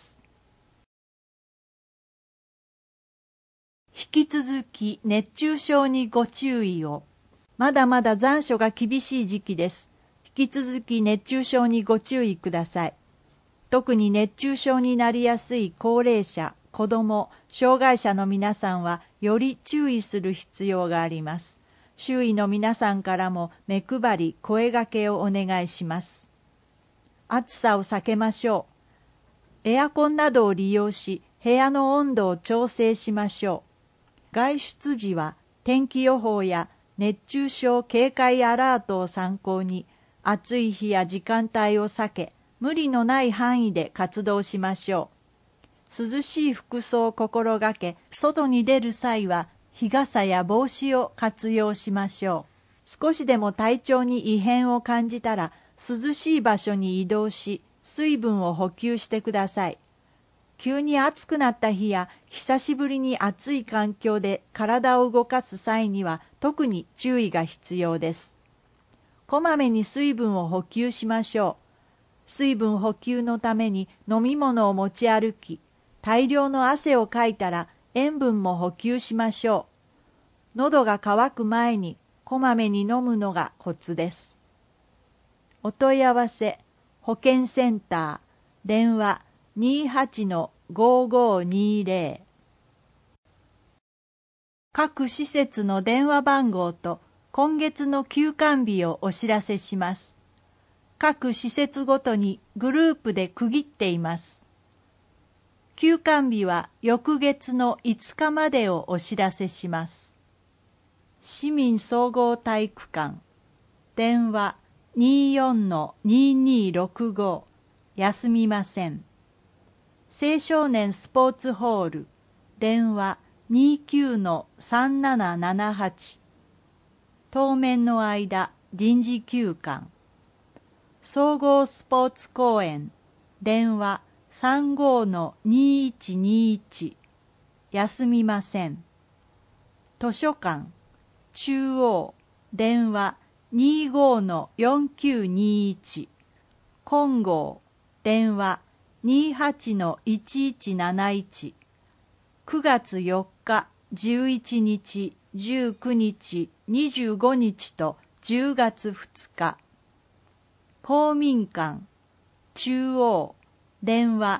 引き続き熱中症にご注意を。まだまだ残暑が厳しい時期です。引き続き熱中症にご注意ください。特に熱中症になりやすい高齢者、子ども、障害者の皆さんはより注意する必要があります。周囲の皆さんからも目配り、声掛けをお願いします。暑さを避けましょう。エアコンなどを利用し、部屋の温度を調整しましょう。外出時は天気予報や熱中症警戒アラートを参考に、暑い日や時間帯を避け、無理のない範囲で活動しましょう。涼しい服装を心がけ、外に出る際は日傘や帽子を活用しましょう。少しでも体調に異変を感じたら、涼しい場所に移動し、水分を補給してください。急に暑くなった日や久しぶりに暑い環境で体を動かす際には特に注意が必要です。こまめに水分を補給しましょう。水分補給のために飲み物を持ち歩き、大量の汗をかいたら塩分も補給しましょう。喉が渇く前にこまめに飲むのがコツです。お問い合わせ、保健センター、電話 にーはちのごーごーにーぜろ。各施設の電話番号と今月の休館日をお知らせします。各施設ごとにグループで区切っています。休館日は翌月のいつかまでをお知らせします。市民総合体育館、電話 にーよんのにーにーろくご、休みません。青少年スポーツホール、電話 にーきゅうのさんななななはち、当面の間臨時休館。総合スポーツ公園、電話 さんごのにーいちにーいち、休みません。図書館、中央、電話 にーごのよんきゅうにーいち、金剛、電話 にーはちのいちいちなないち、くがつよっか、じゅういちにち、じゅうくにち、にじゅうごにちとじゅうがつふつか。公民館、中央、電話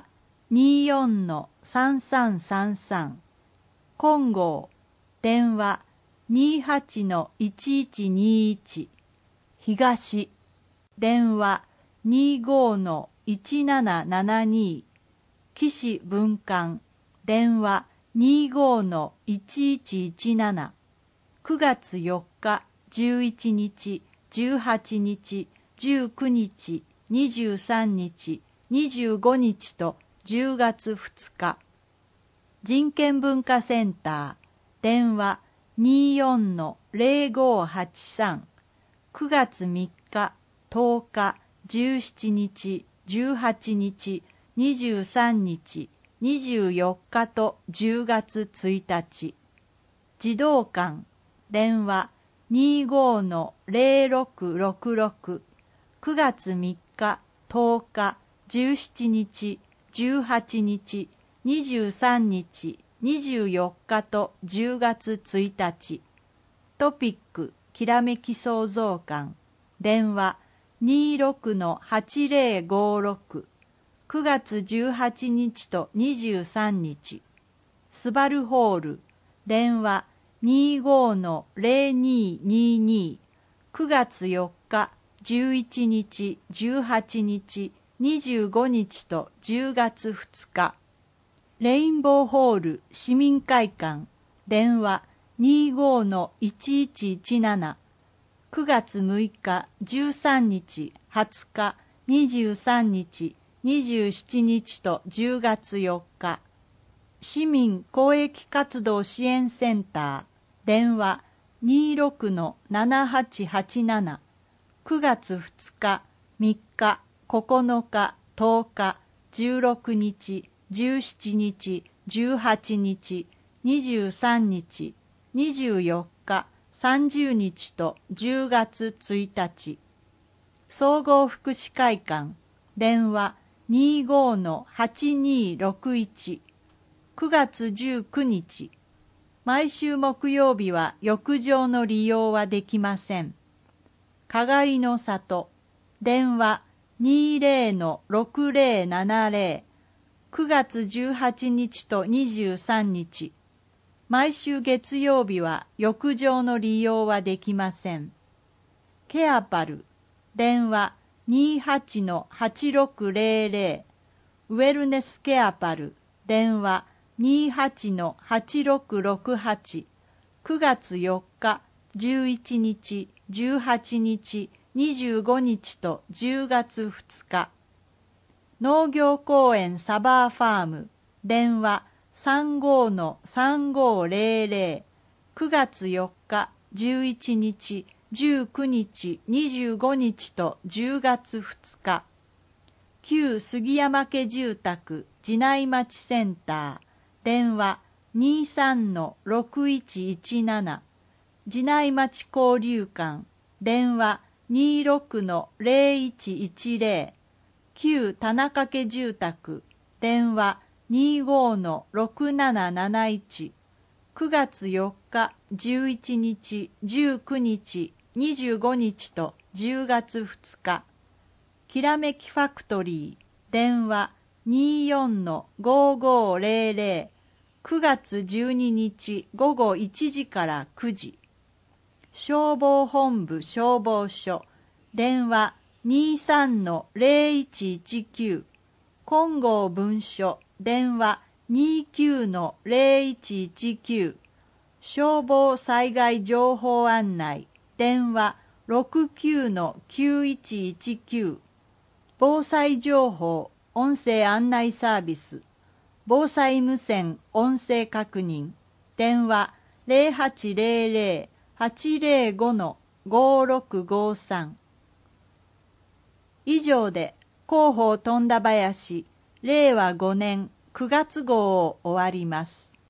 にーよんのさんさんさんさん。金剛電話 にーはちのいちいちにいち。東電話 にーごのいちななななに。岸分館電話 にーごのいちいちいちなな。くがつよっか、じゅういちにち、じゅうはちにち、じゅうくにち、にじゅうさんにち、にじゅうごにちとじゅうがつふつか。人権文化センター電話 にーよんのぜろごはちさん。くがつみっか、とおか、じゅうしちにち、じゅうはちにち、にじゅうさんにち、にじゅうよっかとじゅうがつついたち。児童館電話 にーごのぜろろくろくろく。くがつみっか、とおか、じゅうしちにち、じゅうはちにち、にじゅうさんにち、にじゅうよっかとじゅうがつついたち。トピックきらめき創造館電話 にーろくのはちぜろごろく。くがつじゅうはちにちとにじゅうさんにち。スバルホール電話 にーごのぜろににに。くがつよっか、じゅういちにち、じゅうはちにち、にじゅうごにちとじゅうがつふつか。レインボーホール市民会館電話 にーごのいちいちいちなな。くがつむいか、じゅうさんにち、はつか、にじゅうさんにち、にじゅうしちにちとじゅうがつよっか。市民公益活動支援センター電話 にーろくのななはちはちなな。くがつふつか、みっか、ここのか、とおか、じゅうろくにち、じゅうしちにち、じゅうはちにち、にじゅうさんにち、にじゅうよっか、さんじゅうにちとじゅうがつついたち。総合福祉会館電話 にーごのはちにろくいち。くがつじゅうくにち。毎週木曜日は浴場の利用はできません。かがりの里電話 にーぜろのろくぜろななぜろ。くがつじゅうはちにちとにじゅうさんにち。毎週月曜日は浴場の利用はできません。ケアパル電話 にーはちのはちろくぜろぜろ。ウェルネスケアパル電話 にーはちのはちろくろくはち。くがつよっか、じゅういちにち、じゅうはちにち、にじゅうごにちとじゅうがつふつか。農業公園サバーファーム電話 さんごのさんごぜろぜろ。くがつよっか、じゅういちにち、じゅうくにち、にじゅうごにちとじゅうがつふつか。旧杉山家住宅寺内町センター電話 にーさんのろくいちいちなな。寺内町交流館電話 にーろくのぜろいちいちぜろ。旧田中家住宅電話 にーごのろくなななないち。くがつよっか、じゅういちにち、じゅうくにち、にじゅうごにちとじゅうがつふつか。きらめきファクトリー電話 にーよんのごごぜろぜろ。くがつじゅうににちごごいちじからくじ。消防本部消防署電話 にーさんのぜろいちいちきゅう。金剛分署電話 にーきゅうのぜろいちいちきゅう。消防災害情報案内電話 ろくきゅうのきゅういちいちきゅう。防災情報音声案内サービス防災無線音声確認電話 ぜろはちぜろぜろはちぜろごのごろくごさん。以上で広報富田林れいわごねんくがつ号を終わります。